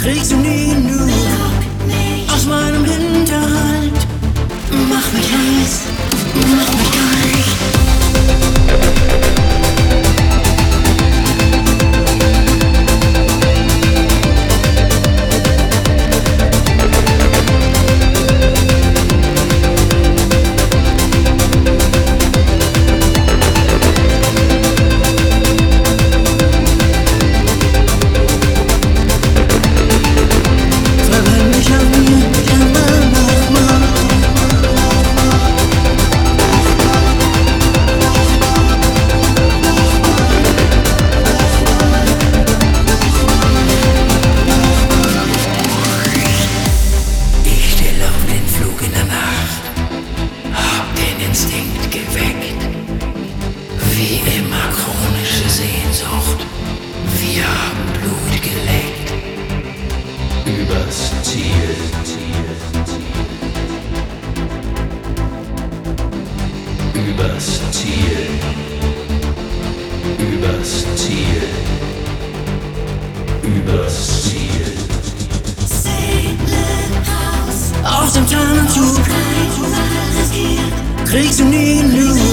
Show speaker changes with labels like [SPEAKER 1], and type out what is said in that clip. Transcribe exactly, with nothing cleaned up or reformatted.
[SPEAKER 1] kriegst du nie genug aus meinem Hinterhalt. Mach mich heiß, mach mich kalt. Wie immer chronische Sehnsucht, wir haben Blut geleckt. Übers Ziel, Ziel, Ziel. Übers Ziel, übers Ziel, übers Ziel. Aus dem Tarnanzug kriegst du nie genug